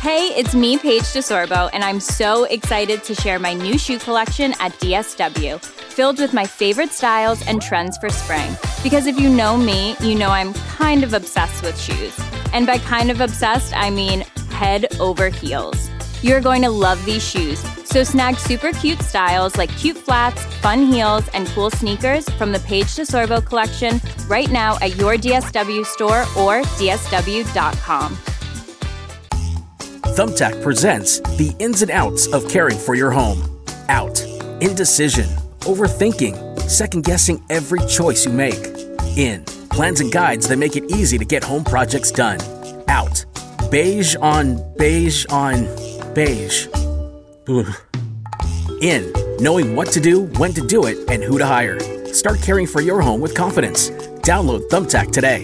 Hey, it's me, Paige DeSorbo, and I'm so excited to share my new shoe collection at DSW, filled with my favorite styles and trends for spring. Because if you know me, you know I'm kind of obsessed with shoes. And by kind of obsessed, I mean head over heels. You're going to love these shoes, so snag super cute styles like cute flats, fun heels, and cool sneakers from the Paige DeSorbo collection right now at your DSW store or dsw.com. Thumbtack presents the ins and outs of caring for your home. Out, indecision, overthinking, second-guessing every choice you make. In, plans and guides that make it easy to get home projects done. Out, beige on beige on beige. Ugh. In, knowing what to do, when to do it, and who to hire. Start caring for your home with confidence. Download Thumbtack today.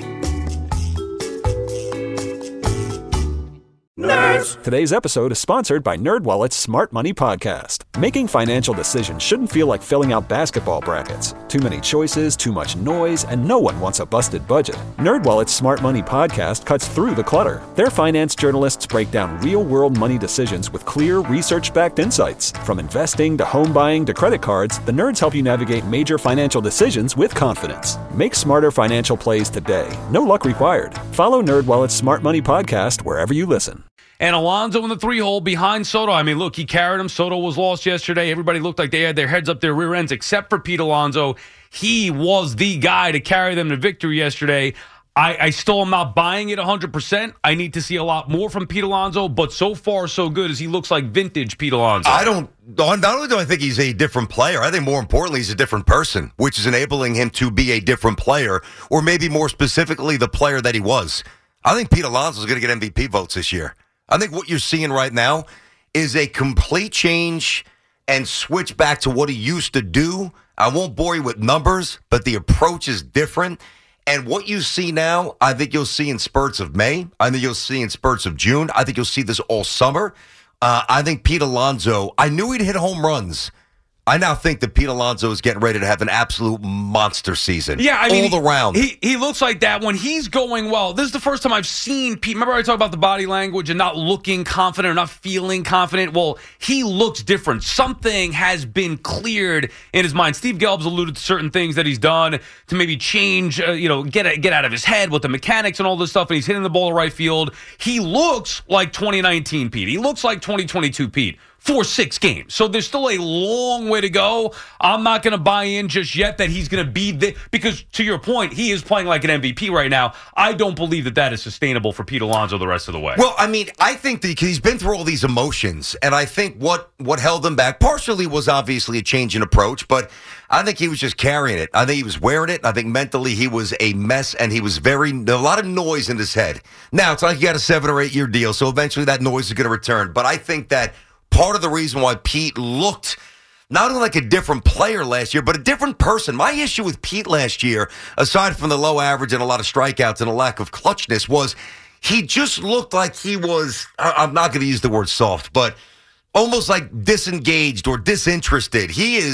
Nerds! Today's episode is sponsored by NerdWallet's Smart Money Podcast. Making financial decisions shouldn't feel like filling out basketball brackets. Too many choices, too much noise, and no one wants a busted budget. NerdWallet's Smart Money Podcast cuts through the clutter. Their finance journalists break down real-world money decisions with clear, research-backed insights. From investing to home buying to credit cards, the nerds help you navigate major financial decisions with confidence. Make smarter financial plays today. No luck required. Follow NerdWallet's Smart Money Podcast wherever you listen. And Alonso in the 3-hole behind Soto. I mean, look, he carried him. Soto was lost yesterday. Everybody looked like they had their heads up their rear ends, except for Pete Alonso. He was the guy to carry them to victory yesterday. I still am not buying it 100%. I need to see a lot more from Pete Alonso, but so far so good as he looks like vintage Pete Alonso. Not only do I think he's a different player, I think more importantly he's a different person, which is enabling him to be a different player, or maybe more specifically the player that he was. I think Pete Alonso is going to get MVP votes this year. I think what you're seeing right now is a complete change and switch back to what he used to do. I won't bore you with numbers, but the approach is different. And what you see now, I think you'll see in spurts of May. I think you'll see in spurts of June. I think you'll see this all summer. I think Pete Alonso, I knew he'd hit home runs. I now think that Pete Alonso is getting ready to have an absolute monster season. Yeah, I mean, all around. He looks like that when he's going well. This is the first time I've seen Pete. Remember I talked about the body language and not looking confident or not feeling confident? Well, he looks different. Something has been cleared in his mind. Steve Gelb's alluded to certain things that he's done to maybe change, get out of his head with the mechanics and all this stuff, and he's hitting the ball to right field. He looks like 2019 Pete. He looks like 2022 Pete. For 6 games. So there's still a long way to go. I'm not going to buy in just yet that he's going to be there. Because to your point, he is playing like an MVP right now. I don't believe that is sustainable for Pete Alonso the rest of the way. Well, I mean, I think that he's been through all these emotions. And I think what held him back partially was obviously a change in approach. But I think he was just carrying it. I think he was wearing it. I think mentally he was a mess. And he was a lot of noise in his head. Now, it's like he got a 7 or 8 year deal. So eventually that noise is going to return. But I think that part of the reason why Pete looked not only like a different player last year, but a different person. My issue with Pete last year, aside from the low average and a lot of strikeouts and a lack of clutchness, was he just looked like he was, I'm not going to use the word soft, but almost like disengaged or disinterested. He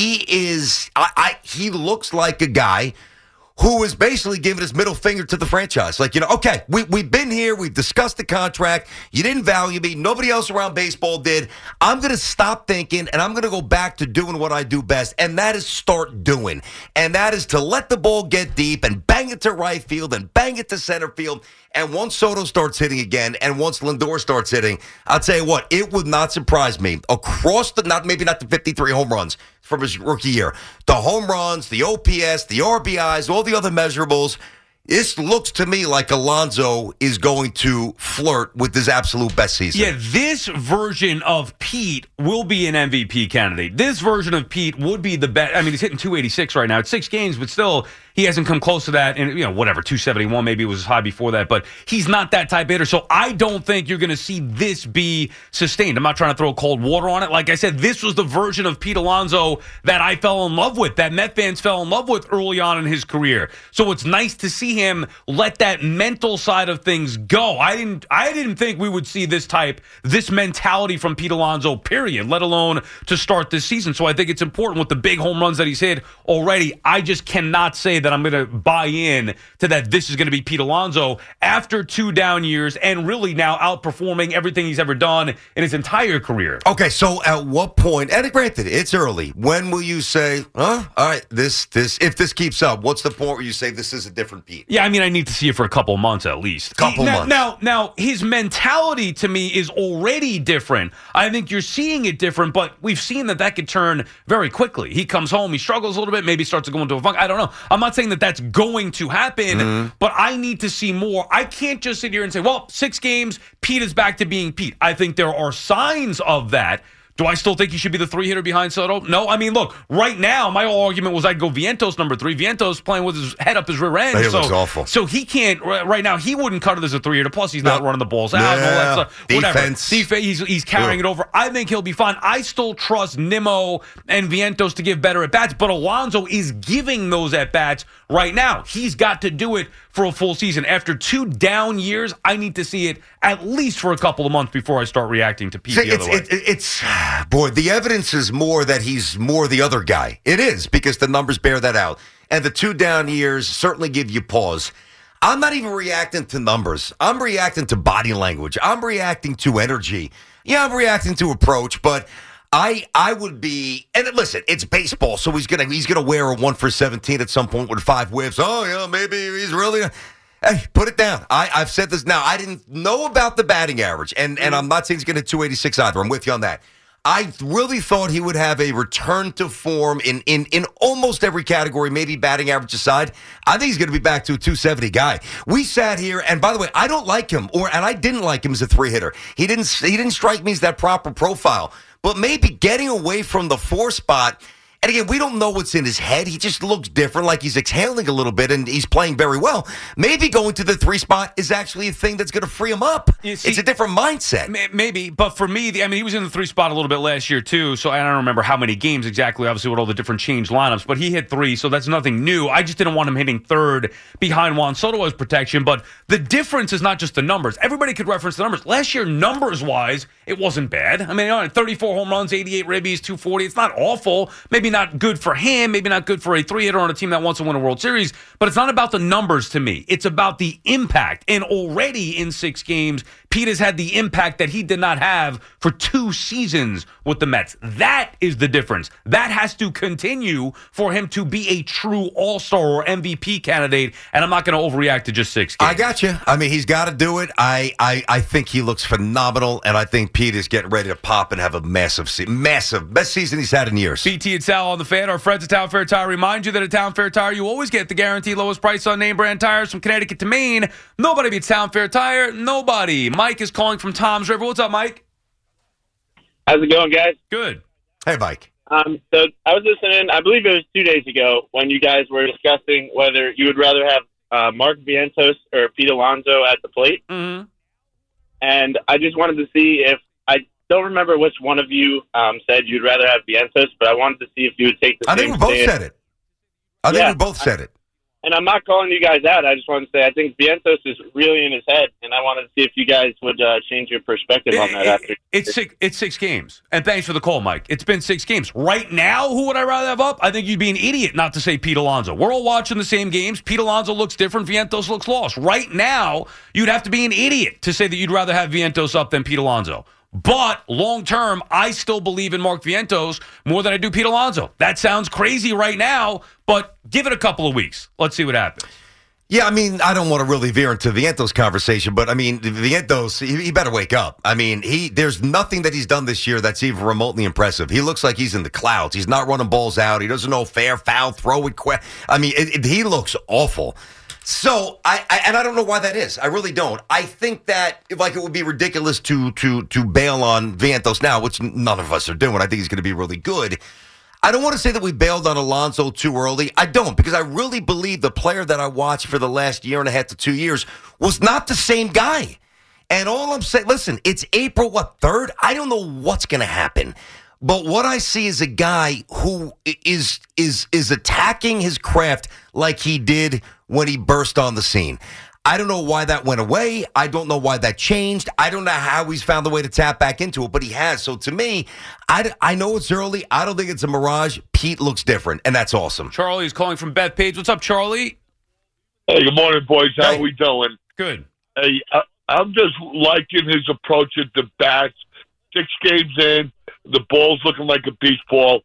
looks like a guy who is basically giving his middle finger to the franchise. Like, okay, we've been here. We've discussed the contract. You didn't value me. Nobody else around baseball did. I'm going to stop thinking, and I'm going to go back to doing what I do best, and that is start doing. And that is to let the ball get deep and bang it to right field and bang it to center field. And once Soto starts hitting again, and once Lindor starts hitting, I'll tell you what, it would not surprise me. Across maybe not the 53 home runs from his rookie year, the home runs, the OPS, the RBIs, all the other measurables, this looks to me like Alonso is going to flirt with his absolute best season. Yeah, this version of Pete will be an MVP candidate. This version of Pete would be the best. I mean, he's hitting 286 right now. It's 6 games, but still, he hasn't come close to that. And, 271, maybe it was high before that. But he's not that type of hitter. So I don't think you're going to see this be sustained. I'm not trying to throw cold water on it. Like I said, this was the version of Pete Alonso that I fell in love with, that Met fans fell in love with early on in his career. So it's nice to see him let that mental side of things go. I didn't think we would see this mentality from Pete Alonso, period, let alone to start this season. So I think it's important with the big home runs that he's hit already. I just cannot say that that I'm going to buy in to that this is going to be Pete Alonso after 2 down years and really now outperforming everything he's ever done in his entire career. Okay, so at what point, and granted, it's early, when will you say, all right, this if this keeps up, what's the point where you say this is a different Pete? Yeah, I mean, I need to see it for a couple months at least. Months. Now, his mentality to me is already different. I think you're seeing it different, but we've seen that could turn very quickly. He comes home, he struggles a little bit, maybe starts to go into a funk. I don't know. I'm not saying that that's going to happen, but I need to see more. I can't just sit here and say, well, 6 games, Pete is back to being Pete. I think there are signs of that. Do I still think he should be the 3-hitter behind Soto? No. I mean, look, right now, my whole argument was I'd go Vientos number 3. Vientos playing with his head up his rear end. It looks awful. So he can't, right now, he wouldn't cut it as a 3-hitter. Plus, he's not running the balls out and all that stuff. Defense. Whatever. He's carrying it over. I think he'll be fine. I still trust Nimmo and Vientos to give better at-bats, but Alonso is giving those at-bats right now. He's got to do it for a full season. After 2 down years, I need to see it at least for a couple of months before I start reacting to Pete the other way. Boy, the evidence is more that he's more the other guy. It is, because the numbers bear that out. And the 2 down years certainly give you pause. I'm not even reacting to numbers. I'm reacting to body language. I'm reacting to energy. Yeah, I'm reacting to approach, but I would be, and listen, it's baseball, so he's gonna wear a 1 for 17 at some point with 5 whiffs. Oh yeah, maybe he's really. Hey, put it down. I've said this now. I didn't know about the batting average, and I'm not saying he's going to 286 either. I'm with you on that. I really thought he would have a return to form in almost every category, maybe batting average aside. I think he's going to be back to a 270 guy. We sat here, and by the way, I don't like him, and I didn't like him as a 3-hitter. He didn't strike me as that proper profile. But maybe getting away from the 4 spot, and again, we don't know what's in his head. He just looks different, like he's exhaling a little bit, and he's playing very well. Maybe going to the 3 spot is actually a thing that's going to free him up. It's a different mindset. Maybe, but for me, he was in the 3 spot a little bit last year, too, so I don't remember how many games exactly, obviously, with all the different changed lineups, but he hit 3, so that's nothing new. I just didn't want him hitting 3rd behind Juan Soto as protection, but the difference is not just the numbers. Everybody could reference the numbers. Last year, numbers-wise, it wasn't bad. I mean, 34 home runs, 88 ribbies, 240. It's not awful. Maybe not good for him, maybe not good for a 3-hitter on a team that wants to win a World Series, but it's not about the numbers to me. It's about the impact. And already in 6 games, Pete has had the impact that he did not have for 2 seasons with the Mets. That is the difference. That has to continue for him to be a true all-star or MVP candidate, and I'm not going to overreact to just 6 games. I got you. I mean, he's got to do it. I think he looks phenomenal, and I think Pete is getting ready to pop and have a massive best season he's had in years. BT and Sal on the Fan. Our friends at Town Fair Tire remind you that at Town Fair Tire, you always get the guaranteed lowest price on name brand tires from Connecticut to Maine. Nobody beats Town Fair Tire. Nobody. Mike is calling from Toms River. What's up, Mike? How's it going, guys? Good. Hey, Mike. So I was listening, I believe it was 2 days ago, when you guys were discussing whether you would rather have Mark Vientos or Pete Alonso at the plate. Mm-hmm. And I just wanted to see if, I don't remember which one of you said you'd rather have Vientos, but I wanted to see if you would take the I same think we both stand. said it. I think we both said it. And I'm not calling you guys out. I just wanted to say I think Vientos is really in his head, and I wanted to see if you guys would change your perspective on that after. It's 6 games. And thanks for the call, Mike. It's been 6 games. Right now, who would I rather have up? I think you'd be an idiot not to say Pete Alonso. We're all watching the same games. Pete Alonso looks different. Vientos looks lost. Right now, you'd have to be an idiot to say that you'd rather have Vientos up than Pete Alonso. But long term, I still believe in Mark Vientos more than I do Pete Alonso. That sounds crazy right now, but give it a couple of weeks. Let's see what happens. Yeah, I mean, I don't want to really veer into Vientos conversation, but I mean, Vientos, he better wake up. I mean, there's nothing that he's done this year that's even remotely impressive. He looks like he's in the clouds. He's not running balls out. He doesn't know fair, foul, throw it. I mean, he looks awful. So I don't know why that is. I really don't. I think that it would be ridiculous to bail on Vientos now, which none of us are doing. I think he's going to be really good. I don't want to say that we bailed on Alonso too early. I don't, because I really believe the player that I watched for the last 1.5 to 2 years was not the same guy. And all I'm saying, listen, it's April 3rd. I don't know what's going to happen. But what I see is a guy who is attacking his craft like he did when he burst on the scene. I don't know why that went away. I don't know why that changed. I don't know how he's found a way to tap back into it, but he has. So to me, I know it's early. I don't think it's a mirage. Pete looks different, and that's awesome. Charlie is calling from Bethpage. What's up, Charlie? Hey, good morning, boys. How Hey. are we doing? Good. Hey, I'm just liking his approach at the bats. 6 games in, the ball's looking like a beach ball.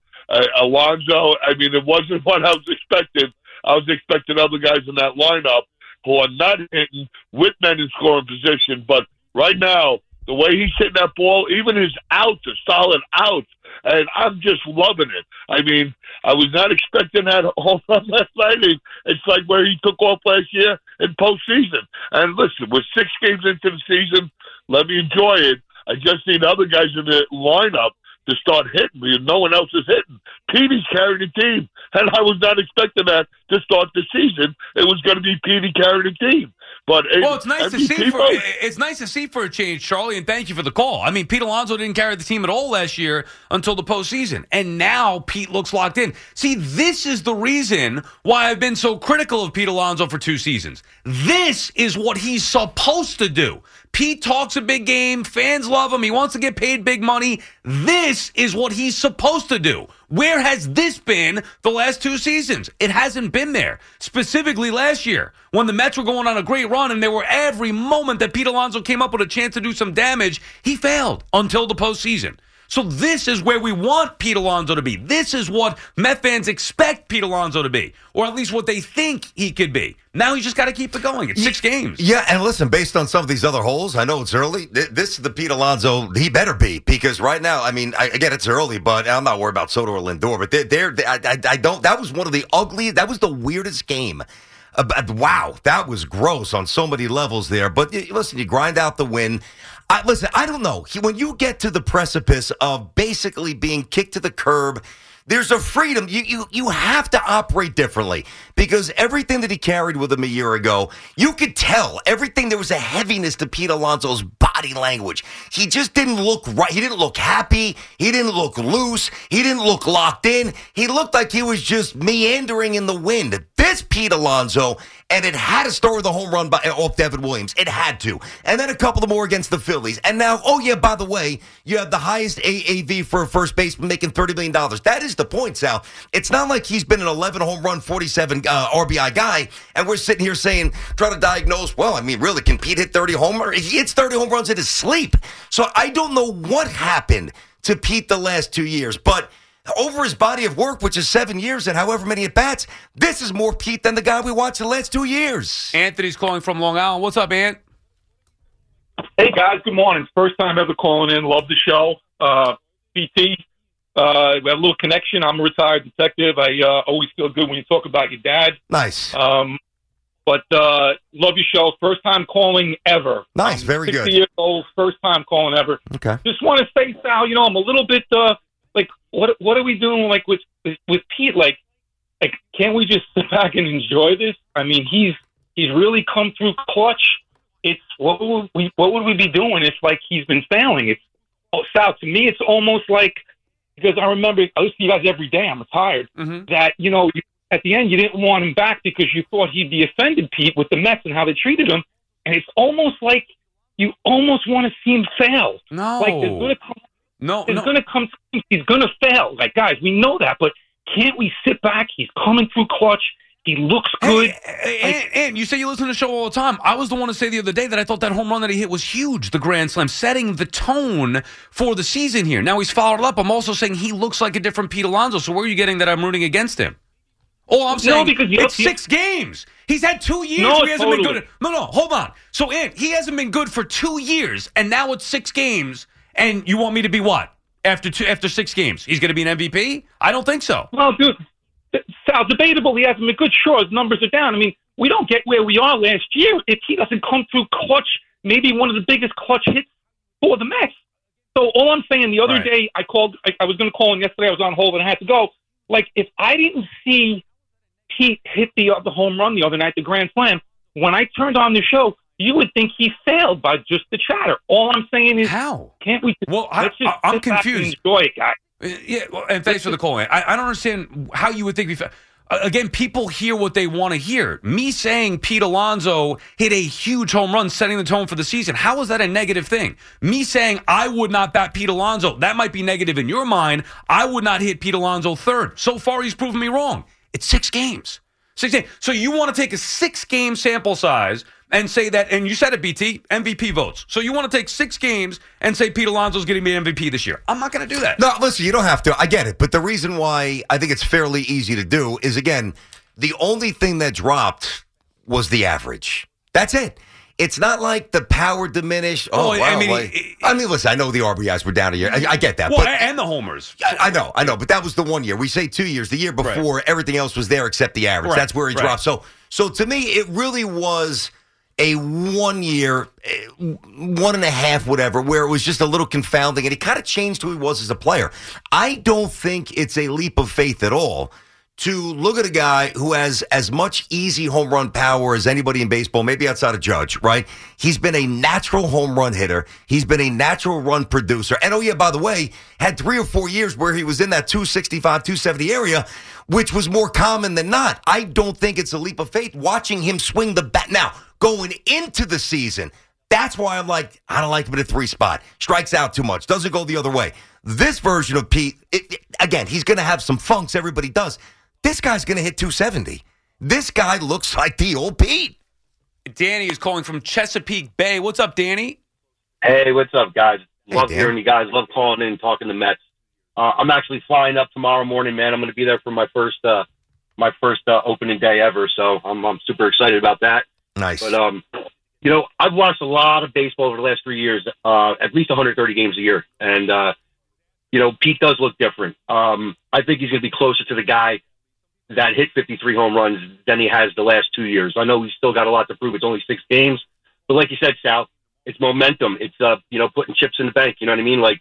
Alonso, I mean, it wasn't what I was expecting. I was expecting other guys in that lineup who are not hitting with men in scoring position. But right now, the way he's hitting that ball, even his outs are solid outs. And I'm just loving it. I mean, I was not expecting that home run last night. It's like where he took off last year in postseason. And listen, we're 6 games into the season. Let me enjoy it. I just need other guys in the lineup to start hitting because no one else is hitting. Petey's carrying the team, and I was not expecting that to start the season. It was going to be Petey carrying the team. But It's nice to see. It's nice to see for a change, Charlie, and thank you for the call. I mean, Pete Alonso didn't carry the team at all last year until the postseason, and now Pete looks locked in. See, this is the reason why I've been so critical of Pete Alonso for 2 seasons. This is what he's supposed to do. Pete talks a big game. Fans love him. He wants to get paid big money. This is what he's supposed to do. Where has this been the last 2 seasons? It hasn't been there. Specifically last year, when the Mets were going on a great run and there were every moment that Pete Alonso came up with a chance to do some damage, he failed until the postseason. So this is where we want Pete Alonso to be. This is what Met fans expect Pete Alonso to be, or at least what they think he could be. Now he's just got to keep it going. It's 6 games. Yeah, and listen, based on some of these other holes, I know it's early. This is the Pete Alonso he better be, because right now, I mean, again, it's early, but I'm not worried about Soto or Lindor. But I don't. That was one of the that was the weirdest game. Wow, that was gross on so many levels there. But listen, you grind out the win. I don't know. When you get to the precipice of basically being kicked to the curb, there's a freedom. You have to operate differently, because everything that he carried with him a year ago, you could tell everything. There was a heaviness to Pete Alonso's body language. He just didn't look right. He didn't look happy. He didn't look loose. He didn't look locked in. He looked like he was just meandering in the wind. This Pete Alonso, and it had to start with a home run off Devin Williams. It had to. And then a couple of more against the Phillies. And now, oh yeah, by the way, you have the highest AAV for a first baseman, making $30 million. That is the point, Sal. It's not like he's been an 11 home run, 47 RBI guy, and we're sitting here saying, trying to diagnose, well, I mean, really, can Pete hit 30 homers? He hits 30 home runs in his sleep. So I don't know what happened to Pete the last 2 years, but over his body of work, which is 7 years and however many at-bats, this is more Pete than the guy we watched the last 2 years. Anthony's calling from Long Island. What's up, Ant? Hey, guys. Good morning. First time ever calling in. Love the show. PT, we have a little connection. I'm a retired detective. I always feel good when you talk about your dad. Nice. But love your show. First time calling ever. Nice. Very 60 good. years old. First time calling ever. Okay. Just want to say, Sal, I'm a little bit like, what are we doing like with Pete? Like, can't we just sit back and enjoy this? I mean, he's really come through clutch. It's what would we be doing if like he's been failing? Sal, to me, it's almost like, because I remember I listen to you guys every day. I'm retired. Mm-hmm. That at the end you didn't want him back because you thought he'd be offended, Pete, with the Mets and how they treated him. And it's almost like you almost want to see him fail. No. Like there's going to come. No. Going to come. He's going to fail. Like, guys, we know that, but can't we sit back? He's coming through clutch. He looks good. And you say you listen to the show all the time. I was the one to say the other day that I thought that home run that he hit was huge, the grand slam, setting the tone for the season here. Now he's followed up. I'm also saying he looks like a different Pete Alonso. So where are you getting that I'm rooting against him? Oh, I'm saying because it's 6 games. He's had 2 years. No, He hasn't totally. been good. No, hold on. So, he hasn't been good for 2 years, and now it's 6 games, and you want me to be what? After 6 games, he's going to be an MVP? I don't think so. Well, dude, Sal, debatable. He hasn't been good. Sure, his numbers are down. I mean, we don't get where we are last year if he doesn't come through clutch, maybe one of the biggest clutch hits for the Mets. So all I'm saying, the other day I called, I was going to call in yesterday. I was on hold and I had to go. Like, if I didn't see Pete hit the home run the other night, the grand slam, when I turned on the show, you would think he failed by just the chatter. All I'm saying is, how can't we? Well, let's just I'm sit back confused. and enjoy it, guys. Yeah, well, and thanks for the call, man. I don't understand how you would think we. Again, people hear what they want to hear. Me saying Pete Alonso hit a huge home run setting the tone for the season, how is that a negative thing? Me saying I would not bat Pete Alonso, that might be negative in your mind. I would not hit Pete Alonso third. So far, he's proven me wrong. It's 6 games. 6 games. So you want to take a 6-game sample size and say that, and you said it, BT, MVP votes. So you want to take 6 games and say Pete Alonso's getting me MVP this year. I'm not going to do that. No, listen, you don't have to. I get it. But the reason why I think it's fairly easy to do is, again, the only thing that dropped was the average. That's it. It's not like the power diminished. I mean, listen, I know the RBIs were down a year. I get that. Well, but, and the homers. I know. But that was the 1 year. We say 2 years. The year before, everything else was there except the average. Right. That's where he dropped. So to me, it really was a 1 year, 1.5, whatever, where it was just a little confounding, and he kind of changed who he was as a player. I don't think it's a leap of faith at all to look at a guy who has as much easy home run power as anybody in baseball, maybe outside of Judge, right? He's been a natural home run hitter. He's been a natural run producer. And, by the way, had 3 or 4 years where he was in that 265, 270 area, which was more common than not. I don't think it's a leap of faith watching him swing the bat. Now, going into the season, that's why I'm like, I don't like him at a 3 spot. Strikes out too much. Doesn't go the other way. This version of Pete, again, he's going to have some funks. Everybody does. This guy's going to hit 270. This guy looks like the old Pete. Danny is calling from Chesapeake Bay. What's up, Danny? Hey, what's up, guys? Love Dan. hearing you guys. Love calling in and talking to Mets. I'm actually flying up tomorrow morning, man. I'm going to be there for my first opening day ever, so I'm super excited about that. Nice. But I've watched a lot of baseball over the last 3 years, at least 130 games a year, and Pete does look different. I think he's going to be closer to the guy that hit 53 home runs than he has the last 2 years. I know he's still got a lot to prove. It's only 6 games, but like you said, Sal, it's momentum. It's putting chips in the bank. You know what I mean? Like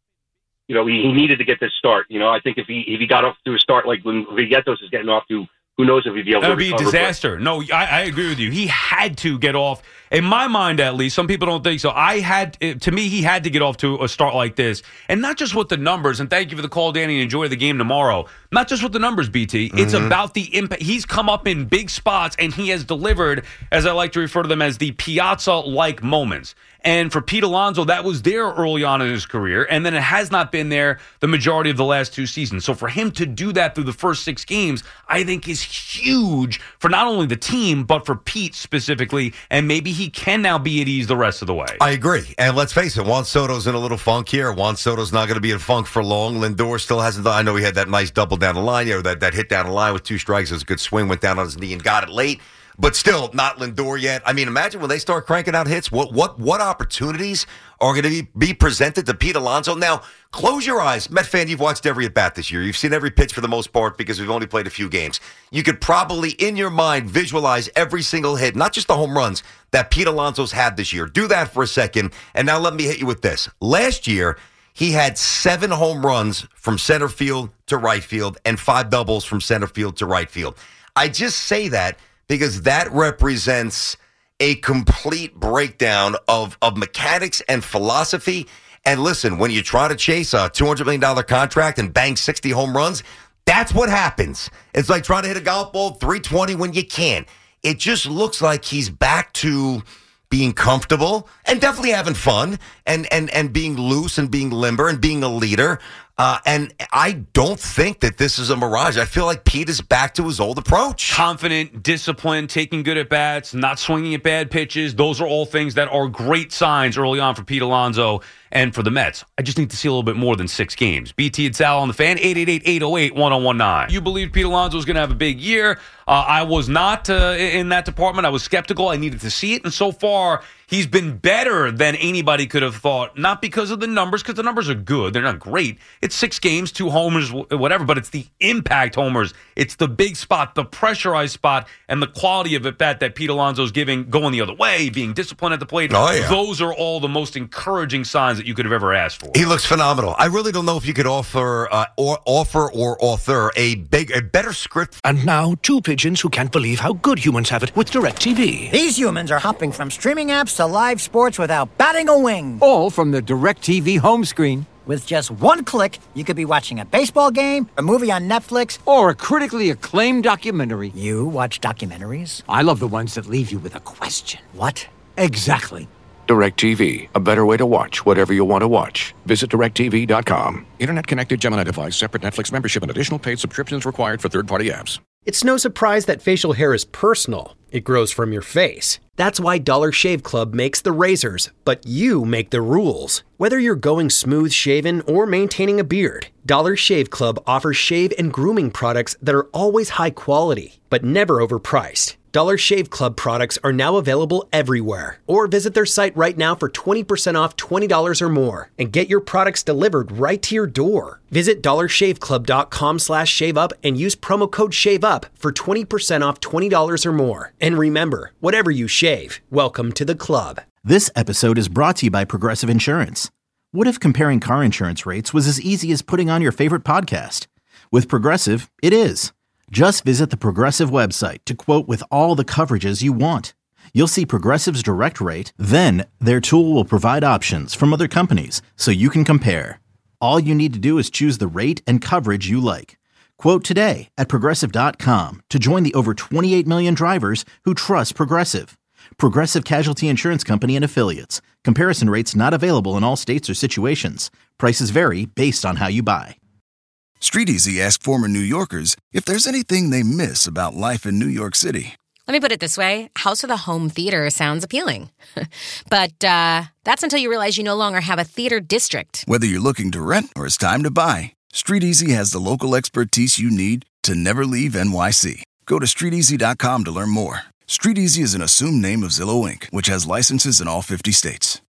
he needed to get this start. I think if he got off to a start like when Villegas is getting off to, who knows if he'd be able to recover. That would be a disaster. No, I agree with you. He had to get off. In my mind, at least, some people don't think so. To me, he had to get off to a start like this. And not just with the numbers. And thank you for the call, Danny, and enjoy the game tomorrow. Not just with the numbers, BT. It's about the impact. He's come up in big spots, and he has delivered, as I like to refer to them, as the Piazza-like moments. And for Pete Alonso, that was there early on in his career, and then it has not been there the majority of the last 2 seasons. So for him to do that through the first 6 games, I think is huge for not only the team, but for Pete specifically, and maybe he can now be at ease the rest of the way. I agree. And let's face it, Juan Soto's in a little funk here. Juan Soto's not going to be in funk for long. Lindor still hasn't done. I know he had that nice double down the line, that hit down the line with 2 strikes. It was a good swing, went down on his knee and got it late. But still, not Lindor yet. I mean, imagine when they start cranking out hits, what opportunities are going to be presented to Pete Alonso? Now, close your eyes. Met fan, you've watched every at-bat this year. You've seen every pitch for the most part because we've only played a few games. You could probably, in your mind, visualize every single hit, not just the home runs, that Pete Alonso's had this year. Do that for a second, and now let me hit you with this. Last year, he had 7 home runs from center field to right field and 5 doubles from center field to right field. I just say that because that represents a complete breakdown of mechanics and philosophy. And listen, when you try to chase a $200 million contract and bang 60 home runs, that's what happens. It's like trying to hit a golf ball 320 when you can't. It just looks like he's back to being comfortable and definitely having fun and being loose and being limber and being a leader. And I don't think that this is a mirage. I feel like Pete is back to his old approach. Confident, disciplined, taking good at-bats, not swinging at bad pitches. Those are all things that are great signs early on for Pete Alonso and for the Mets. I just need to see a little bit more than 6 games. BT and Sal on the Fan, 888-808-1019. You believed Pete Alonso was going to have a big year. I was not in that department. I was skeptical. I needed to see it. And so far, he's been better than anybody could have thought. Not because of the numbers, because the numbers are good. They're not great. It's 6 games, 2 homers, whatever. But it's the impact homers. It's the big spot, the pressurized spot, and the quality of it that Pete Alonso's giving, going the other way, being disciplined at the plate. Oh, yeah. Those are all the most encouraging signs that you could have ever asked for. He looks phenomenal. I really don't know if you could offer or author a better script. And now, 2 pigeons who can't believe how good humans have it with DirecTV. These humans are hopping from streaming apps to live sports without batting a wing. All from the DirecTV home screen. With just one click, you could be watching a baseball game, a movie on Netflix, or a critically acclaimed documentary. You watch documentaries? I love the ones that leave you with a question. What? Exactly. DirecTV, a better way to watch whatever you want to watch. Visit DirecTV.com. Internet-connected Gemini device, separate Netflix membership, and additional paid subscriptions required for third-party apps. It's no surprise that facial hair is personal. It grows from your face. That's why Dollar Shave Club makes the razors, but you make the rules. Whether you're going smooth shaven or maintaining a beard, Dollar Shave Club offers shave and grooming products that are always high quality, but never overpriced. Dollar Shave Club products are now available everywhere. Or visit their site right now for 20% off $20 or more and get your products delivered right to your door. Visit dollarshaveclub.com/shaveup and use promo code SHAVEUP for 20% off $20 or more. And remember, whatever you shave, welcome to the club. This episode is brought to you by Progressive Insurance. What if comparing car insurance rates was as easy as putting on your favorite podcast? With Progressive, it is. Just visit the Progressive website to quote with all the coverages you want. You'll see Progressive's direct rate, then their tool will provide options from other companies so you can compare. All you need to do is choose the rate and coverage you like. Quote today at Progressive.com to join the over 28 million drivers who trust Progressive. Progressive Casualty Insurance Company and Affiliates. Comparison rates not available in all states or situations. Prices vary based on how you buy. StreetEasy asked former New Yorkers if there's anything they miss about life in New York City. Let me put it this way. House with a home theater sounds appealing. But that's until you realize you no longer have a theater district. Whether you're looking to rent or it's time to buy, StreetEasy has the local expertise you need to never leave NYC. Go to StreetEasy.com to learn more. StreetEasy is an assumed name of Zillow Inc., which has licenses in all 50 states.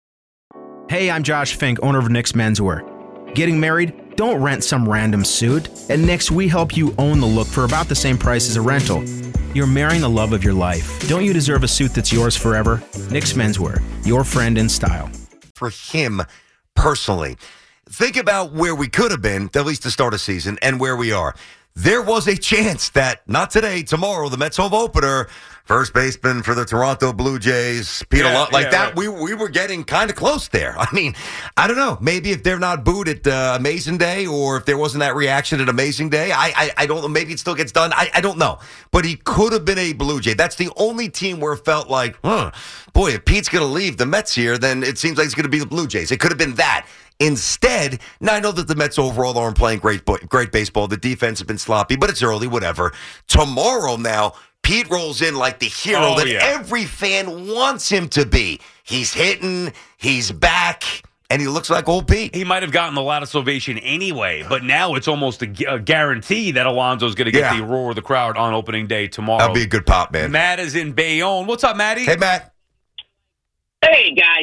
Hey, I'm Josh Fink, owner of Nick's Menswear. Getting married? Don't rent some random suit. At Nick's, we help you own the look for about the same price as a rental. You're marrying the love of your life. Don't you deserve a suit that's yours forever? Nick's Menswear, your friend in style. For him personally, think about where we could have been, at least to start a season, and where we are. There was a chance that, not today, tomorrow, the Mets home opener, first baseman for the Toronto Blue Jays, Peter Lott, that. Right. We were getting kind of close there. I mean, I don't know. Maybe if they're not booed at Amazing Day, or if there wasn't that reaction at Amazing Day, I don't know. Maybe it still gets done. I don't know. But he could have been a Blue Jay. That's the only team where it felt like, boy, if Pete's going to leave the Mets here, then it seems like it's going to be the Blue Jays. It could have been that. Instead, now I know that the Mets overall aren't playing great baseball. The defense has been sloppy, but it's early, whatever. Tomorrow now, Pete rolls in like the hero every fan wants him to be. He's hitting, he's back, and he looks like old Pete. He might have gotten the loudest ovation anyway, but now it's almost a guarantee that Alonso's going to get the roar of the crowd on opening day tomorrow. That'll be a good pop, man. Matt is in Bayonne. What's up, Matty? Hey, Matt. Hey, guys.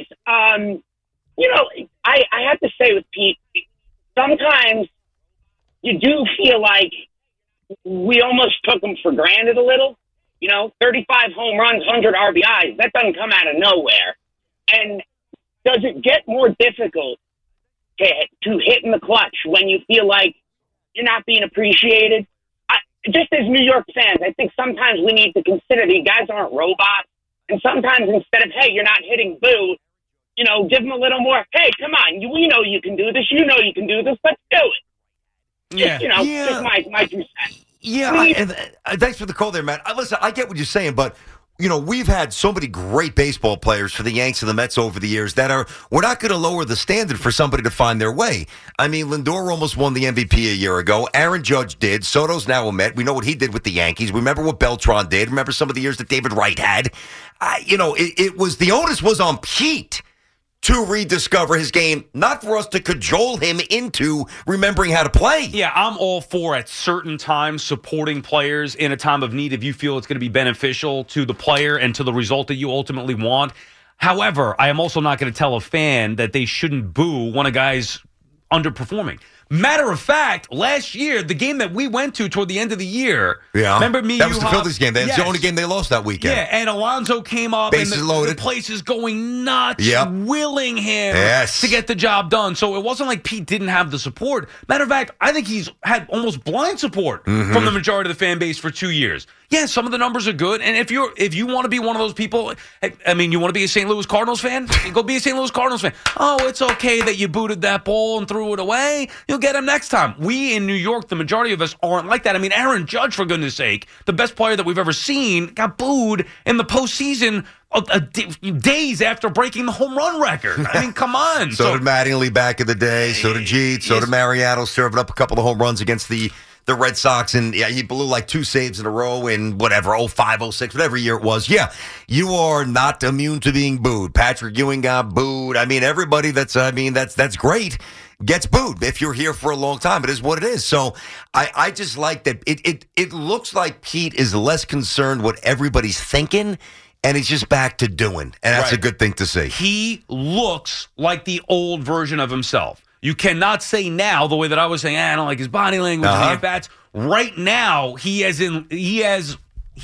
I have to say with Pete, sometimes you do feel like we almost took him for granted a little. 35 home runs, 100 RBIs, that doesn't come out of nowhere. And does it get more difficult to hit in the clutch when you feel like you're not being appreciated? Just as New York fans, I think sometimes we need to consider these guys aren't robots. And sometimes instead of, hey, you're not hitting, boo, give them a little more, hey, come on, we know you can do this. You know you can do this. Let's do it. Yeah. Just my 2 cents. Yeah, thanks for the call there, Matt. Listen, I get what you're saying, but, we've had so many great baseball players for the Yanks and the Mets over the years that we're not going to lower the standard for somebody to find their way. I mean, Lindor almost won the MVP a year ago. Aaron Judge did. Soto's now a Met. We know what he did with the Yankees. Remember what Beltran did. Remember some of the years that David Wright had. The onus was on Pete to rediscover his game, not for us to cajole him into remembering how to play. Yeah, I'm all for at certain times supporting players in a time of need if you feel it's going to be beneficial to the player and to the result that you ultimately want. However, I am also not going to tell a fan that they shouldn't boo when a guy's underperforming. Matter of fact, last year, the game that we went to toward the end of the year, remember me? That was the Phillies game. That's yes. the only game they lost that weekend. Yeah, and Alonso came up, bases and loaded. The place is going nuts, willing him to get the job done. So it wasn't like Pete didn't have the support. Matter of fact, I think he's had almost blind support from the majority of the fan base for 2 years. Yeah, some of the numbers are good, and if you want to be one of those people, I mean, you want to be a St. Louis Cardinals fan? Go be a St. Louis Cardinals fan. Oh, it's okay that you booted that ball and threw it away. You'll get him next time. We in New York, the majority of us aren't like that. I mean, Aaron Judge, for goodness sake, the best player that we've ever seen, got booed in the postseason days after breaking the home run record. I mean, come on. So did Mattingly back in the day. So did Jeet. So did Mariano, serving up a couple of home runs against the Red Sox, and he blew like 2 saves in a row in whatever, 05, 06, whatever year it was. Yeah, you are not immune to being booed. Patrick Ewing got booed. I mean, everybody that's great gets booed if you're here for a long time. It is what it is. So I just like that it looks like Pete is less concerned what everybody's thinking, and he's just back to doing. And that's a good thing to see. He looks like the old version of himself. You cannot say now the way that I was saying, I don't like his body language, the at-bats. Right now, he is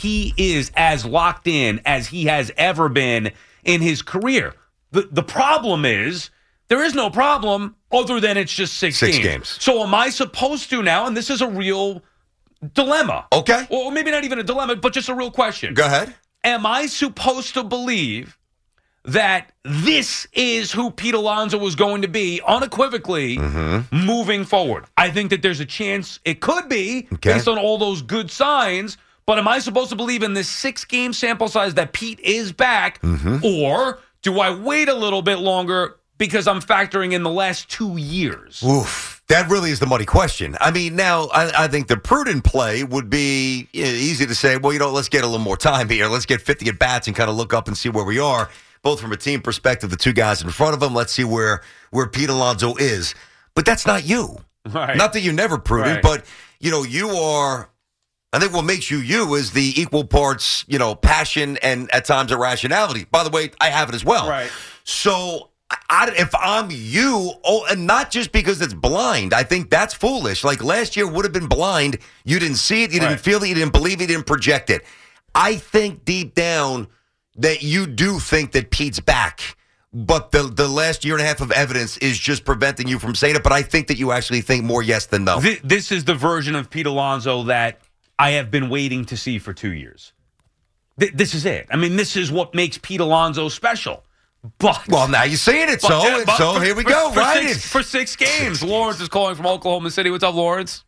as locked in as he has ever been in his career. The problem is, there is no problem other than it's just six games. So am I supposed to now, and this is a real dilemma. Okay. Or maybe not even a dilemma, but just a real question. Go ahead. Am I supposed to believe that this is who Pete Alonso was going to be unequivocally moving forward? I think that there's a chance it could be based on all those good signs, but am I supposed to believe in this 6-game sample size that Pete is back, or do I wait a little bit longer because I'm factoring in the last 2 years? Oof. That really is the money question. I mean, now, I think the prudent play would be easy to say, well, let's get a little more time here. Let's get 50 at-bats and kind of look up and see where we are. Both from a team perspective, the two guys in front of him. Let's see where Pete Alonso is. But that's not you. Right. Not that you're never prudent, but, you are, I think what makes you is the equal parts, passion and at times irrationality. By the way, I have it as well. Right. So if I'm you, and not just because it's blind, I think that's foolish. Like last year would have been blind. You didn't see it. You didn't feel it. You didn't believe it. You didn't project it. I think deep down that you do think that Pete's back, but the last year and a half of evidence is just preventing you from saying it. But I think that you actually think more yes than no. This is the version of Pete Alonso that I have been waiting to see for 2 years. This is it. I mean, this is what makes Pete Alonso special. But now you're saying it, so here we go. For 6 games. Lawrence is calling from Oklahoma City. What's up, Lawrence?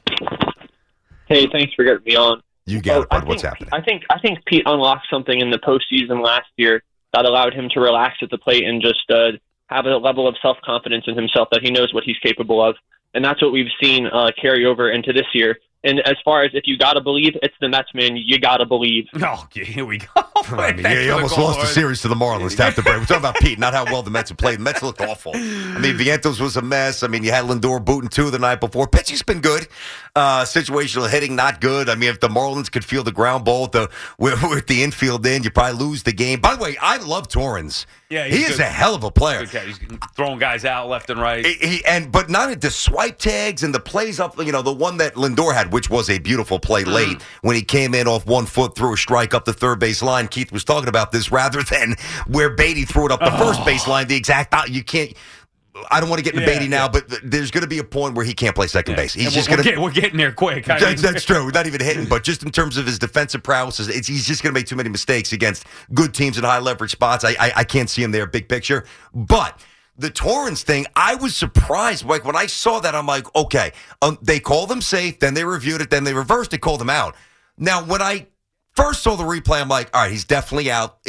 Hey, thanks for getting me on. You got it, bud. What's happening? I think Pete unlocked something in the postseason last year that allowed him to relax at the plate and just have a level of self-confidence in himself that he knows what he's capable of. And that's what we've seen carry over into this year. And as far as if you got to believe, it's the Mets, man. You got to believe. Oh, here we go. I mean, he almost lost the series to the Marlins to have to break. We're talking about Pete, not how well the Mets have played. The Mets looked awful. I mean, Vientos was a mess. I mean, you had Lindor booting 2 the night before. Pitching's been good. Situational hitting, not good. I mean, if the Marlins could feel the ground ball with the infield in, you probably lose the game. By the way, I love Torrens. Yeah, he is a hell of a player. He's throwing guys out left and right. But not at the swipe tags and the plays up, the one that Lindor had, which was a beautiful play late when he came in off 1 foot, threw a strike up the third base line. Keith was talking about this rather than where Beatty threw it up the first base line. The exact, you can't. I don't want to get into Beatty now, but there's going to be a point where he can't play second base. He's just going to. We're getting there quick. That's true. We're not even hitting, but just in terms of his defensive prowess, he's just going to make too many mistakes against good teams in high leverage spots. I can't see him there, big picture. But the Torrens thing, I was surprised. Like when I saw that, I'm like, okay, they called him safe, then they reviewed it, then they reversed it, called him out. Now, when I first saw the replay, I'm like, all right, he's definitely out.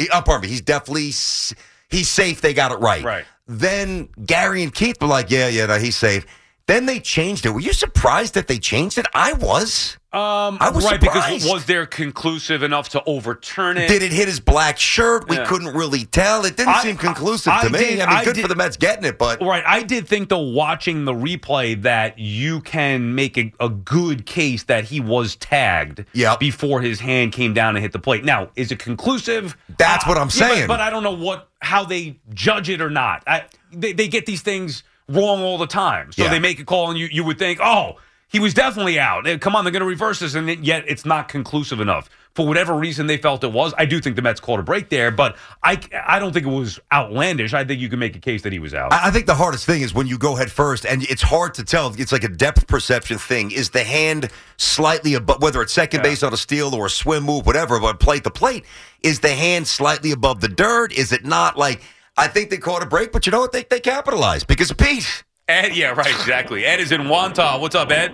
He's safe. They got it right. Right. Then Gary and Keith were like, no, he's safe. Then they changed it. Were you surprised that they changed it? I was. I was right, surprised. because was there conclusive enough to overturn it? Did it hit his black shirt? We couldn't really tell. It didn't seem conclusive to me. I mean, good for the Mets getting it, but... Right, I did think, though, watching the replay, that you can make a good case that he was tagged before his hand came down and hit the plate. Now, is it conclusive? That's what I'm saying. But I don't know how they judge it or not. They get these things wrong all the time. So Yeah. they make a call, and you would think, oh, he was definitely out. Come on, they're going to reverse this, and yet it's not conclusive enough. For whatever reason they felt it was, I do think the Mets called a break there, but I don't think it was outlandish. I think you can make a case that he was out. I think the hardest thing is when you go head first, and it's hard to tell. It's like a depth perception thing. Is the hand slightly above, whether it's second base on a steal or a swim move, whatever, but plate to plate, is the hand slightly above the dirt? Is it not? Like, I think they caught a break, but you know what? They capitalized because of Pete. Ed, yeah, right, exactly. Ed is in Wantagh. What's up, Ed?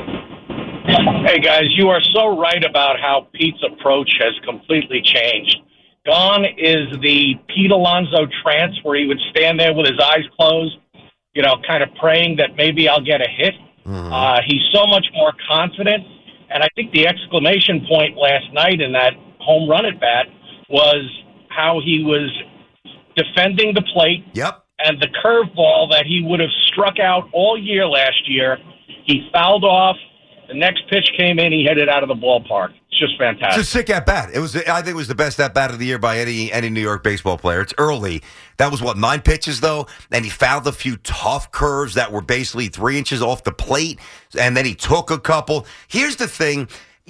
Hey, guys, you are so right about how Pete's approach has completely changed. Gone is the Pete Alonso trance where he would stand there with his eyes closed, kind of praying that maybe I'll get a hit. He's so much more confident. And I think the exclamation point last night in that home run at bat was how he was defending the plate. Yep. And the curveball that he would have struck out all year last year, he fouled off. The next pitch came in, he hit it out of the ballpark. It's just fantastic. It's a sick at bat. I think it was the best at bat of the year by any New York baseball player. It's early. That was 9 pitches though, and he fouled a few tough curves that were basically 3 inches off the plate, and then he took a couple. Here's the thing.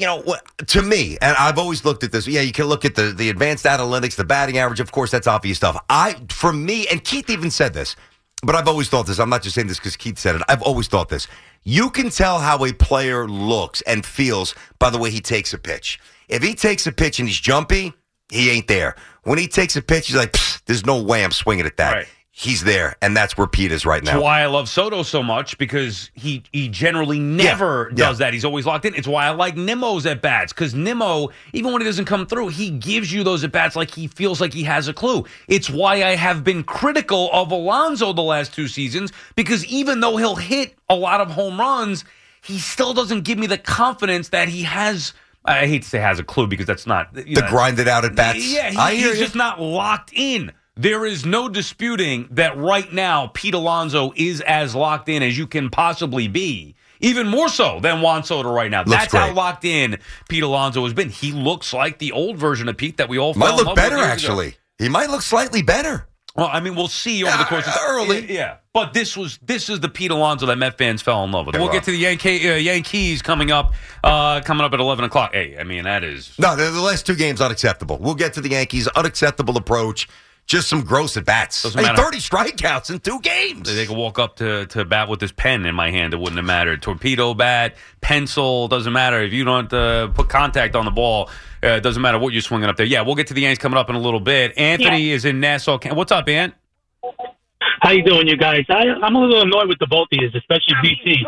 To me, and I've always looked at this. Yeah, you can look at the advanced analytics, the batting average. Of course, that's obvious stuff. For me, and Keith even said this, but I've always thought this. I'm not just saying this because Keith said it. I've always thought this. You can tell how a player looks and feels by the way he takes a pitch. If he takes a pitch and he's jumpy, he ain't there. When he takes a pitch, he's like, there's no way I'm swinging at that. Right. He's there, and that's where Pete is right now. That's why I love Soto so much, because he generally never does that. He's always locked in. It's why I like Nimmo's at-bats, because Nimmo, even when he doesn't come through, he gives you those at-bats like he feels like he has a clue. It's why I have been critical of Alonso the last 2 seasons, because even though he'll hit a lot of home runs, he still doesn't give me the confidence that he has. I hate to say has a clue, because that's not. The grinded out at-bats? Yeah, he's just not locked in. There is no disputing that right now Pete Alonso is as locked in as you can possibly be, even more so than Juan Soto right now. That's how locked in Pete Alonso has been. He looks like the old version of Pete that we all fell in love with. Might look better, actually. He might look slightly better. Well, I mean, we'll see over the course of early. Yeah, but this is the Pete Alonso that Met fans fell in love with. We'll get to the Yankees coming up at 11 o'clock. Hey, I mean, that is... No, the last 2 games, unacceptable. We'll get to the Yankees. Unacceptable approach. Just some gross at-bats. 30 strikeouts in 2 games. They could walk up to bat with this pen in my hand. It wouldn't have mattered. Torpedo bat, pencil, doesn't matter. If you don't put contact on the ball, it doesn't matter what you're swinging up there. Yeah, we'll get to the Yankees coming up in a little bit. Anthony is in Nassau. What's up, Ant? How you doing, you guys? I'm a little annoyed with the both of you, especially BT.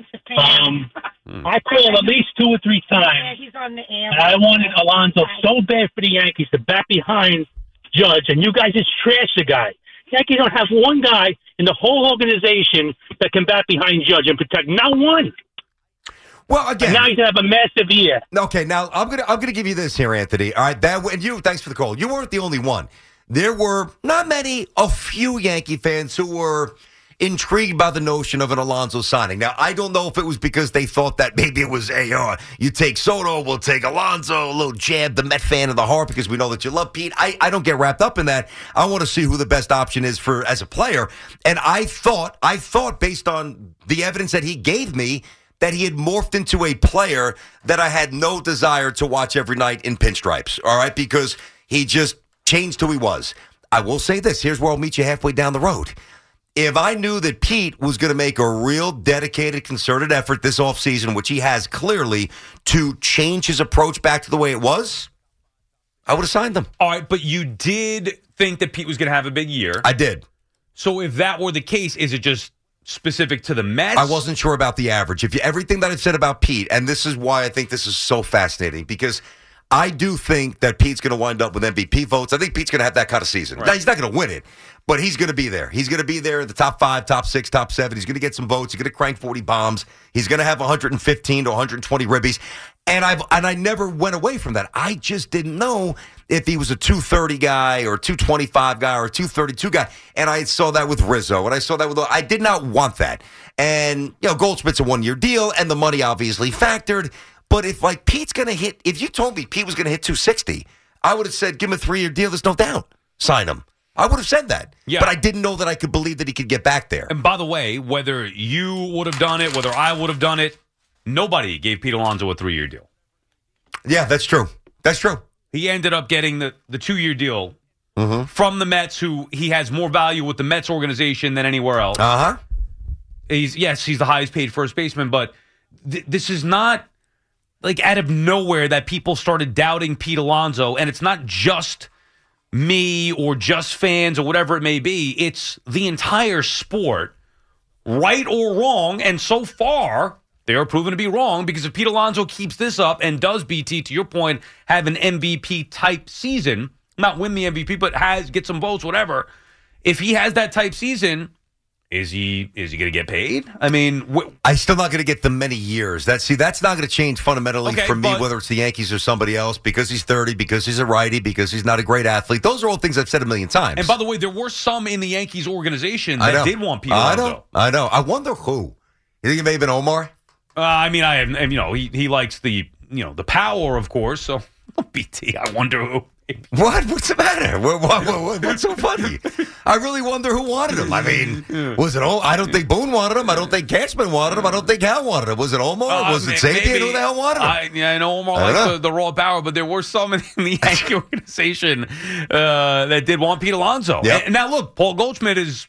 I called him at least 2 or 3 times. Yeah, he's on the air. And I wanted Alonso so bad for the Yankees to bat behind Judge, and you guys just trash the guy. Yankees don't have one guy in the whole organization that can bat behind Judge and protect. Not one. Well, again, and now he's gonna have a massive year. Okay, now I'm gonna give you this here, Anthony. All right, and you. Thanks for the call. You weren't the only one. There were not many, a few Yankee fans who were intrigued by the notion of an Alonso signing. Now, I don't know if it was because they thought that maybe it was, you take Soto, we'll take Alonso, a little jab, the Met fan of the heart, because we know that you love Pete. I don't get wrapped up in that. I want to see who the best option is for as a player. And I thought based on the evidence that he gave me, that he had morphed into a player that I had no desire to watch every night in pinstripes, all right? Because he just changed who he was. I will say this. Here's where I'll meet you halfway down the road. If I knew that Pete was going to make a real dedicated, concerted effort this offseason, which he has clearly, to change his approach back to the way it was, I would have signed him. All right, but you did think that Pete was going to have a big year. I did. So if that were the case, is it just specific to the Mets? I wasn't sure about the average. Everything that I've said about Pete, and this is why I think this is so fascinating, because I do think that Pete's going to wind up with MVP votes. I think Pete's going to have that kind of season. Right. Now, he's not going to win it, but he's going to be there. He's going to be there in the top 5, top 6, top 7. He's going to get some votes. He's going to crank 40 bombs. He's going to have 115 to 120 ribbies. And I never went away from that. I just didn't know if he was a 230 guy or a 225 guy or a 232 guy. And I saw that with Rizzo, and I saw that with... I did not want that. And, Goldschmidt's a 1-year deal, and the money obviously factored. But if, Pete's going to if you told me Pete was going to hit 260, I would have said, give him a 3-year deal. There's no doubt. Sign him. I would have said that. Yeah. But I didn't know that I could believe that he could get back there. And by the way, whether you would have done it, whether I would have done it, nobody gave Pete Alonso a 3-year deal. Yeah, that's true. That's true. He ended up getting the 2-year deal from the Mets, who he has more value with the Mets organization than anywhere else. Uh-huh. He's the highest paid first baseman, but this is not like out of nowhere that people started doubting Pete Alonso, and it's not just me or just fans or whatever it may be. It's the entire sport, right or wrong, and so far they are proven to be wrong, because if Pete Alonso keeps this up and does, BT, to your point, have an MVP-type season, not win the MVP, but get some votes, whatever, if he has that type season, is he going to get paid? I mean, I'm still not going to get the many years. That's not going to change fundamentally for me, whether it's the Yankees or somebody else, because he's 30, because he's a righty, because he's not a great athlete. Those are all things I've said a million times. And by the way, there were some in the Yankees organization that did want Pete Alonso. I know. I wonder who. You think it may have been Omar? He likes the power, of course. So, BT, I wonder who. What? What's the matter? What's so funny? I really wonder who wanted him. I mean, was it Omar? I don't think Boone wanted him. I don't think Cashman wanted him. I don't think Hal wanted him. Was it Omar? Was it Sapien? Who the hell wanted him? I know Omar likes the raw power, but there were some in the Yankee organization that did want Pete Alonso. Yep. And now, look, Paul Goldschmidt is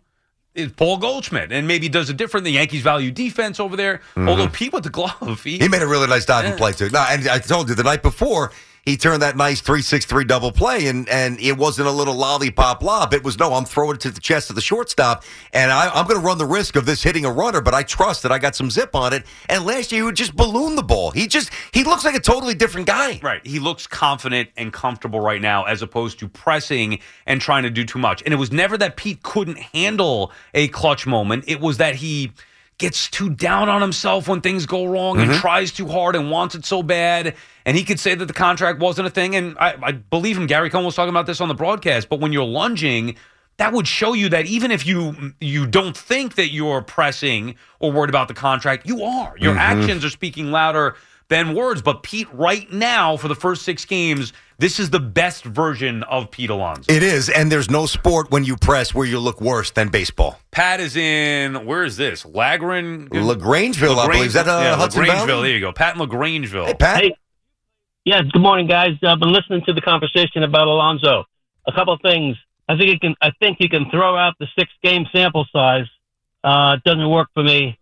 Paul Goldschmidt, and maybe does it different. The Yankees value defense over there. Although Pete with the glove, he made a really nice diving play too. No, and I told you the night before, he turned that nice 3-6-3 double play, and it wasn't a little lollipop lob. It was, no, I'm throwing it to the chest of the shortstop, and I'm going to run the risk of this hitting a runner, but I trust that I got some zip on it. And last year, he would just balloon the ball. He looks like a totally different guy. Right. He looks confident and comfortable right now, as opposed to pressing and trying to do too much. And it was never that Pete couldn't handle a clutch moment. It was that he gets too down on himself when things go wrong and tries too hard and wants it so bad. And he could say that the contract wasn't a thing. And I believe him. Gary Cohn was talking about this on the broadcast. But when you're lunging, that would show you that even if you don't think that you're pressing or worried about the contract, you are. Your actions are speaking louder than words. But Pete, right now, for the first 6 games, this is the best version of Pete Alonso. It is, and there's no sport when you press where you look worse than baseball. Pat is in, where is this? LaGrangeville, I believe. Is that Hudson LaGrangeville, Valley? there you go. Pat in LaGrangeville. Hey, Pat. Hey. Yeah, good morning, guys. I've been listening to the conversation about Alonso. A couple of things. I think you can throw out the 6-game sample size. It doesn't work for me.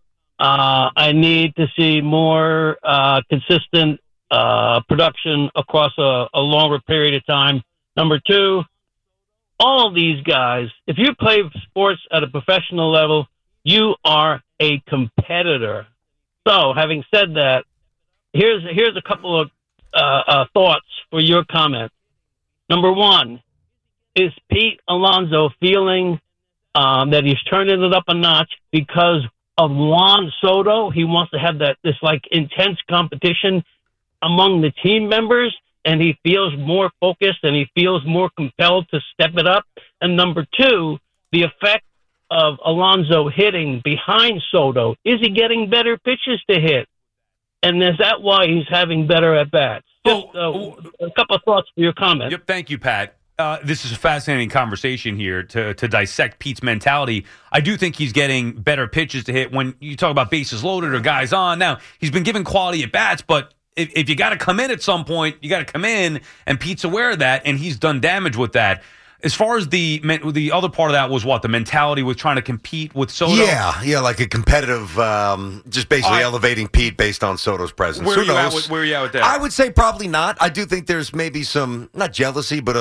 I need to see more consistent production across a longer period of time. Number 2, all these guys, if you play sports at a professional level, you are a competitor. So, having said that, here's a couple of thoughts for your comment. Number 1, is Pete Alonso feeling that he's turning it up a notch because of Juan Soto? He wants to have this intense competition among the team members, and he feels more focused and he feels more compelled to step it up. And number 2, the effect of Alonso hitting behind Soto. Is he getting better pitches to hit? And is that why he's having better at-bats? Just a couple of thoughts for your comment. Yep, thank you, Pat. This is a fascinating conversation here to dissect Pete's mentality. I do think he's getting better pitches to hit when you talk about bases loaded or guys on. Now, he's been given quality at-bats, but if you got to come in at some point, you got to come in, and Pete's aware of that, and he's done damage with that. As far as the other part of that was what? The mentality with trying to compete with Soto? Yeah, like a competitive, just basically elevating Pete based on Soto's presence. Where are you at with that? I would say probably not. I do think there's maybe some, not jealousy, but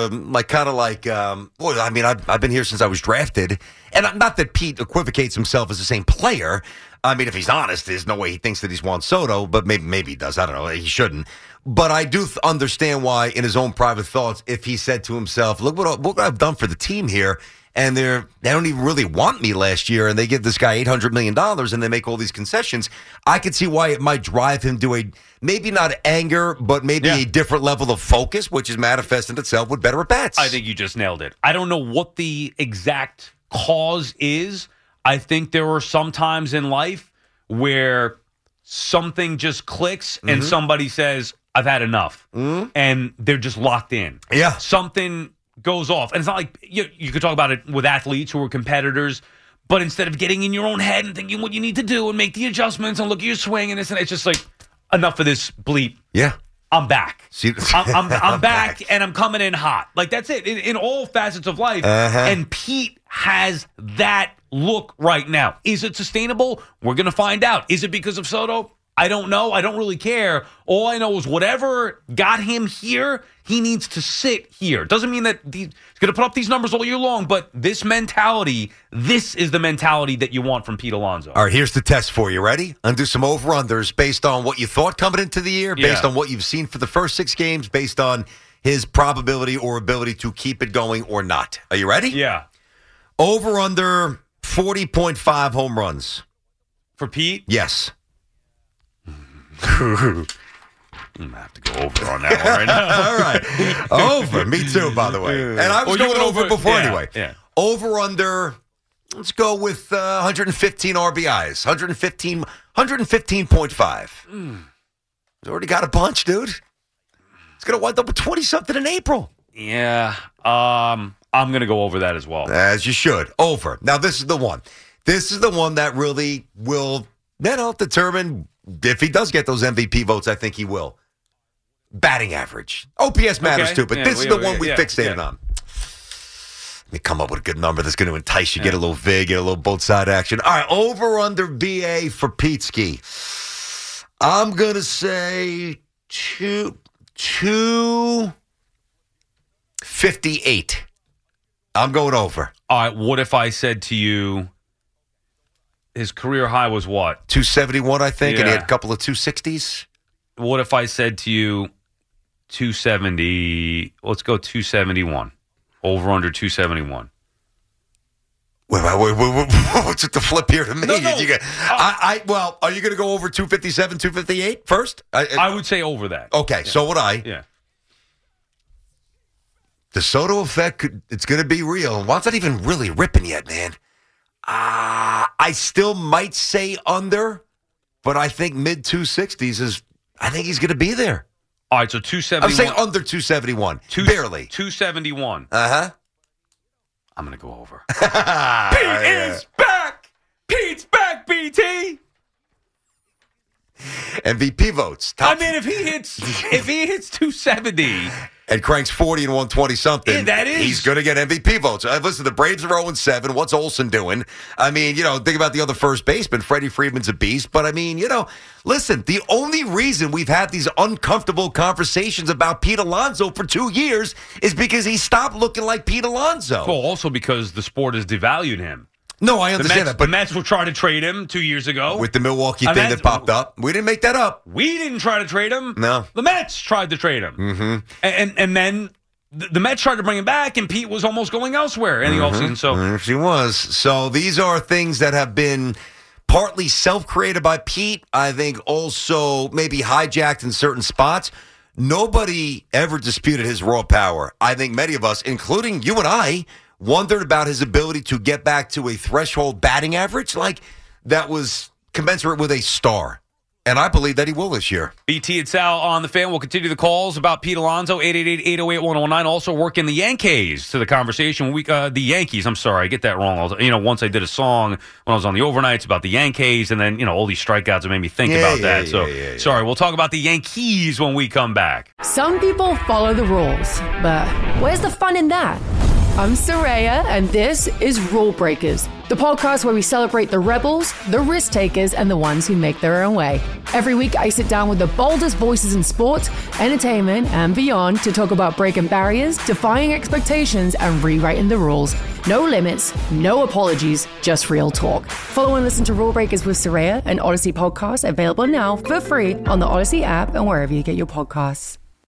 I've been here since I was drafted. And not that Pete equivocates himself as the same player. I mean, if he's honest, there's no way he thinks that he's Juan Soto, but maybe he does. I don't know. He shouldn't. But I do understand why, in his own private thoughts, if he said to himself, look what I've done for the team here, and they don't even really want me last year, and they give this guy $800 million, and they make all these concessions, I could see why it might drive him to maybe not anger, but maybe a different level of focus, which is manifesting itself with better at-bats. I think you just nailed it. I don't know what the exact cause is. I think there are some times in life where something just clicks and somebody says, I've had enough. And they're just locked in. Yeah. Something goes off. And it's not like you could talk about it with athletes who are competitors, but instead of getting in your own head and thinking what you need to do and make the adjustments and look at your swing and this and it's just like, enough of this bleep. Yeah. I'm back. See, I'm back and I'm coming in hot. Like, that's it in all facets of life. And Pete has that look right now. Is it sustainable? We're going to find out. Is it because of Soto? I don't know. I don't really care. All I know is whatever got him here, he needs to sit here. Doesn't mean that he's going to put up these numbers all year long, but this mentality, this is the mentality that you want from Pete Alonso. All right, here's the test for you. Ready? Undo some over-unders based on what you thought coming into the year, based on what you've seen for the first 6 games, based on his probability or ability to keep it going or not. Are you ready? Yeah. Over-under 40.5 home runs. For Pete? Yes. I'm going to have to go over on that one right now. All right. Over. Me too, by the way. And I was going over before anyway. Yeah. Over under, let's go with 115 RBIs. 115.5. He's already got a bunch, dude. He's going to wind up with 20-something in April. Yeah. I'm going to go over that as well. As you should. Over. Now, this is the one. This is the one that really will, determine if he does get those MVP votes. I think he will. Batting average. OPS matters too, but this is the one we fixated on. Let me come up with a good number that's going to entice you, get a little vig, get a little both side action. All right, over under BA for Pete-ski. I'm going to say 258. I'm going over. All right, what if I said to you, his career high was what? 271, I think, and he had a couple of 260s. What if I said to you 270, let's go 271. Over under 271. Wait, what's the flip here to me? No. Well, are you going to go over 257, 258 first? I would say over that. Okay, so would I. Yeah. The Soto effect, it's going to be real. Juan's not even really ripping yet, man. I still might say under, but I think mid-260s is, I think he's going to be there. All right, so 271. I'm saying under 271. Barely. 271. Uh-huh. I'm going to go over. Pete is back! Pete's back, BT! MVP votes. If he hits 270 and cranks 40 and 120-something, he's going to get MVP votes. Listen, the Braves are 0-7. What's Olsen doing? Think about the other first baseman. Freddie Freeman's a beast. But, listen, the only reason we've had these uncomfortable conversations about Pete Alonso for 2 years is because he stopped looking like Pete Alonso. Well, also because the sport has devalued him. No, I understand that. But the Mets were trying to trade him 2 years ago. With the Milwaukee thing that popped up. We didn't make that up. We didn't try to trade him. No. The Mets tried to trade him. Mm-hmm. And then the Mets tried to bring him back, and Pete was almost going elsewhere in the offseason. So she was. So these are things that have been partly self-created by Pete. I think also maybe hijacked in certain spots. Nobody ever disputed his raw power. I think many of us, including you and I, wondered about his ability to get back to a threshold batting average that was commensurate with a star. And I believe that he will this year. BT and Sal on the Fan. We'll continue the calls about Pete Alonso, 888-808-1019. Also working the Yankees to the conversation. The Yankees, I'm sorry, I get that wrong. Once I did a song when I was on the overnights about the Yankees, and then, all these strikeouts have made me think about that. Sorry, we'll talk about the Yankees when we come back. Some people follow the rules, but where's the fun in that? I'm Soraya, and this is Rule Breakers, the podcast where we celebrate the rebels, the risk takers, and the ones who make their own way. Every week, I sit down with the boldest voices in sports, entertainment, and beyond to talk about breaking barriers, defying expectations, and rewriting the rules. No limits, no apologies, just real talk. Follow and listen to Rule Breakers with Soraya, an Odyssey podcast available now for free on the Odyssey app and wherever you get your podcasts.